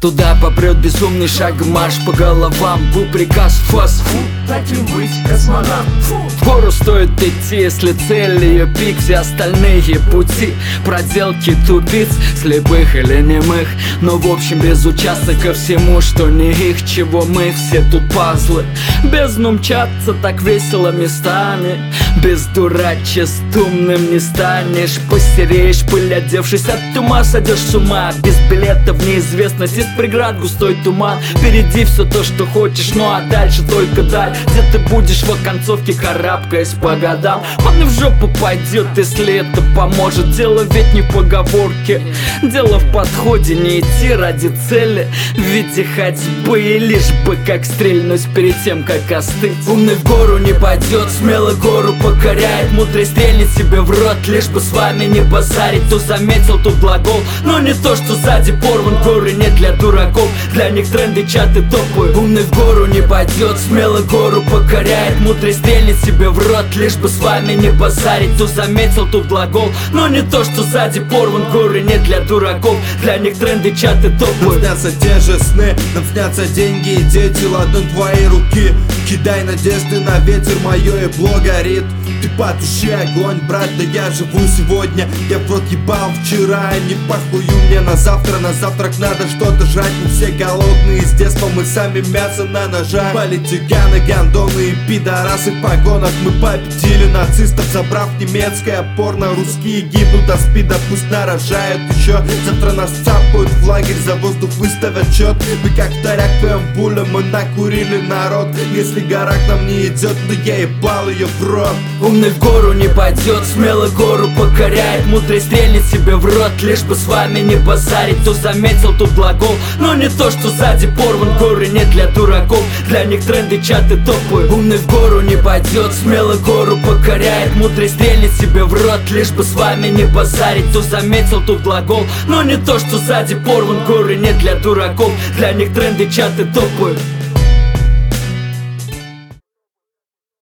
Туда попрет безумный шаг, марш по головам. Был приказ фастфуд, таким быть космонавт. в гору стоит идти, если цель ее пик. Все остальные пути проделки тупиц, слепых или немых, но в общем безучастны ко всему, что не их. Чего мы все тут пазлы. Бездну мчаться так весело местами, без дурачестумным не станешь. Посереешь пыль, одевшись от ума, сойдешь с ума. Без билета в неизвестность, из преград густой туман. Впереди все то, что хочешь, ну а дальше только даль, где ты будешь в оконцовке, карабкаясь по годам. Он и в жопу пойдет, если это поможет. Дело ведь не в поговорке, дело в подходе. Не идти ради цели в виде ходьбы, и лишь бы как стрельнуть перед тем, как остыть. Умный в гору не пойдет, смелый гору покоряет. Мудрый стрельнет себе в рот, лишь бы с вами не базарить. Кто заметил, тут глагол, но не то, что сзади порван. Горы не для дураков, для них тренды, чаты, топы. Умный в гору не пойдет, смелый гору покоряет. Мудрый стрельнет себе в рот, лишь бы с вами не базарить. Кто заметил, тут глагол, но не то, что сзади порван. Горы не для дураков, для них тренды, чаты, топы. Нам снятся те же сны, нам снятся деньги и дети, ладонь твоей руки. Кидай надежды на ветер, мое ебло горит. Ты потуши огонь, брат, да я живу сегодня. Я в рот ебал вчера, не похую мне на завтра. На завтрак надо что-то жрать, мы все голодные. С детства мы сами мясо на ножах. Политиканы, гандоны и пидорасы в погонах. Мы победили нацистов, забрав немецкое порно. Русские гибнут от спида, пусть нарожают еще. Завтра нас цапают в лагерь, за воздух выставят счет. Мы как вторяк твоем пуле, мы накурили народ. Если гора к нам не идет, то я ебал ее в рот. Умный в гору не пойдет, смелый гору покоряет. Мудрый стрельнет себе в рот, лишь бы с вами не базарить. Кто заметил, тут глагол, но не то, что сзади порван. Горы не для дураков, для них тренды, чаты, топы. Умный в гору не пойдет, смелый гору покоряет. Мудрый стрельнет себе в рот, лишь бы с вами не базарить. Кто заметил, тут глагол, но не то, что сзади порван. Горы не для дураков, для них тренды, чаты, топы.